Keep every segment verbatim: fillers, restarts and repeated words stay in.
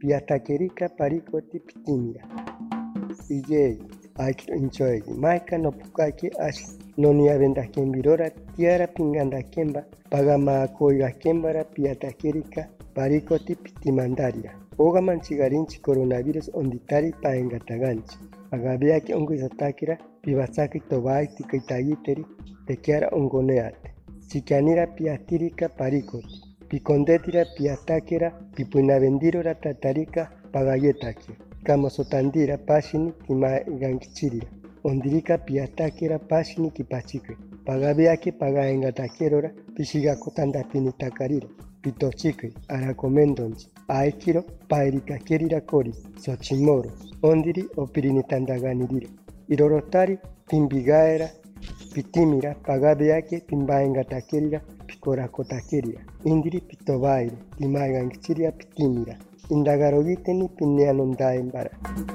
piataquerica paricoti pitimira. Iyei, aikiro inchoegi, maika no pukaki ashi. Nonia vendakembirora, tiara pingandakemba, pagama koigakembara piataquerica paricoti pitimandaria. Oga manchigarinchi coronavirus onditari paengataganchi. Agabeaki onguisatakira, pibasaki tobaiti kaitagiteri, tekiara ongoneate. Chikianira piatirica paricoti. Picondetira piatakera, pipuinavendirora tatarika pagayetaki. Kamosotandira pashini timagankichirira. Ondirika piatakera pashini kipachikwe. Pagabeaki pagaengatakerora, pishigakotandapinitakarira. Pitochikwe, arakomendonchi. Aikiro, paerikakerira kori, Xochimoro. Ondiri opirinitandaganirira. Irorotari, timbigaera, pitimira, pagabeaki timbaengatakerira. Korakotakeria, indiri pitobaire, timagankichiria pitimira, indagarogiteni pineanondaembara.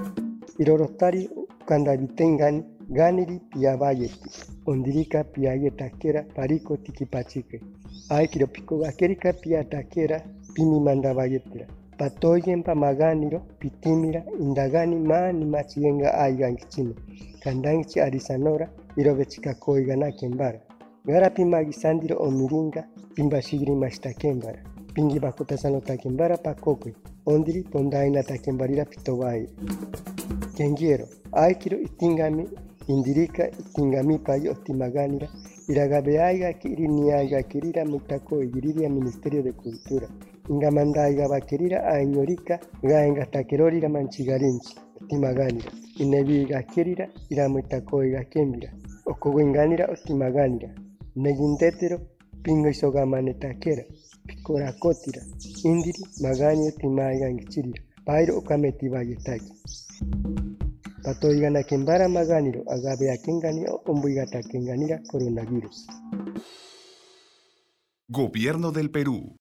Irorotari kandavitengani, ganiri piabayeti, ondirika piayetakera pariko tikipachike. Aikiro pikogakerika piatakera, pimimandabayetera. Patoyen pamaganiro, pitimira, indagani mani machigenga aigankichino. Kandangichi arisanora, irobechika koigana kembara. Gara pimagisandiro omiringa, pimbashigiri mashtakembara. Pingi bakotasano takembara pakokwe. Ondiri tondaina takembarira pitobaire. Kengiero, aikiro itingami, indirika itingami payo otimaganira. Iragabeaiga kiri niaiga kirira mutako igiriria Ministerio de Cultura. Ingamandaiga bakirira ainyorika, gaenga takerorira manchigarinchi, otimaganira. Inebiga kirira, iramutako iga kembira. Okogwenganira otimaganira. Negindetero, pingo isogamanetaquera, picorakotira, indiri, maganio timaigangichirira, pairo okameti bayetaki. Patoiganakembara maganiro, agabeakengani ombuigatakenganira coronavirus. Gobierno del Perú.